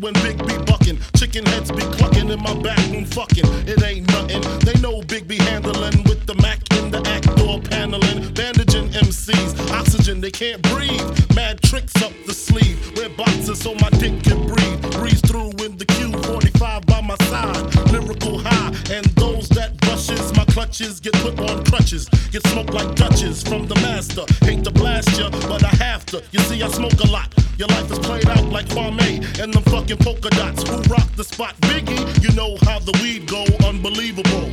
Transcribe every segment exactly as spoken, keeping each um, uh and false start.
when Big B bucking. Chicken heads be clucking in my back room fucking. It ain't nothing. They know Big B handling with the Mac in the act door paneling. Bandaging M Cs. Oxygen, they can't breathe. Mad tricks up the sleeve. Wear boxes so my dick can breathe. Breeze through in the Q forty-five by my side. Lyrical high. And those that rushes my clutches get put on crutches. Get smoked like Dutches from the master. Hate to blast ya, but I have to. You see, I smoke a lot. Your life is played out like Kwame and them fucking polka dots. Who rock the spot? Biggie, you know how the weed go. Unbelievable.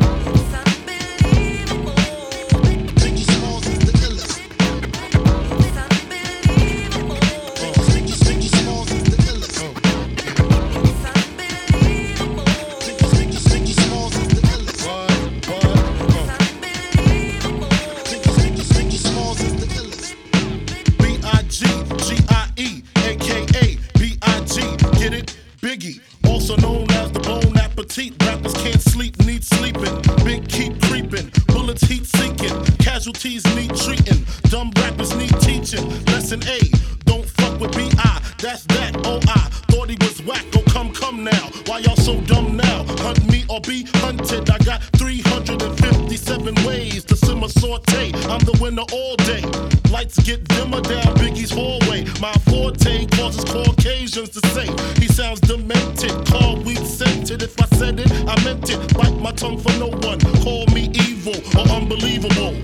Biggie, also known as the Bon Appetit. Rappers can't sleep, need sleeping. Big keep creeping, bullets heat seeking. Casualties need treating. Dumb rappers need teaching. Lesson A, don't fuck with B I. That's that, oh I thought he was whack. Oh come, come now. Why y'all so dumb now? Hunt me or be hunted. I got three hundred fifty-seven ways to simmer saute. I'm the winner all day. Lights get dimmer down Biggie's hallway. My forte causes Caucasians to say he sounds demented. Call weed scented. If I said it, I meant it. Bite my tongue for no one. Call me evil or unbelievable.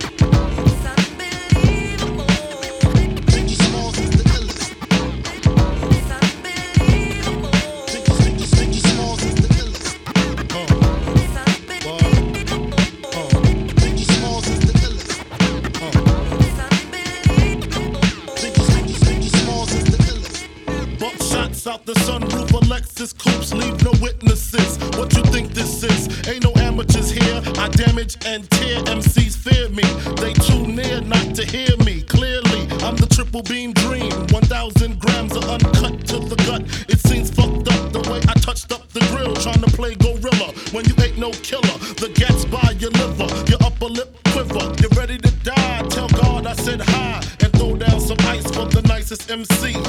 Out the sunroof of Lexus coupes, leave no witnesses. What you think this is? Ain't no amateurs here. I damage and tear. M Cs fear me. They too near not to hear me clearly. I'm the triple beam dream. one thousand grams of uncut to the gut. It seems fucked up the way I touched up the grill, trying to play gorilla when you ain't no killer. The gat's by your liver, your upper lip quiver. You're ready to die. Tell God I said hi and throw down some ice for the nicest M C.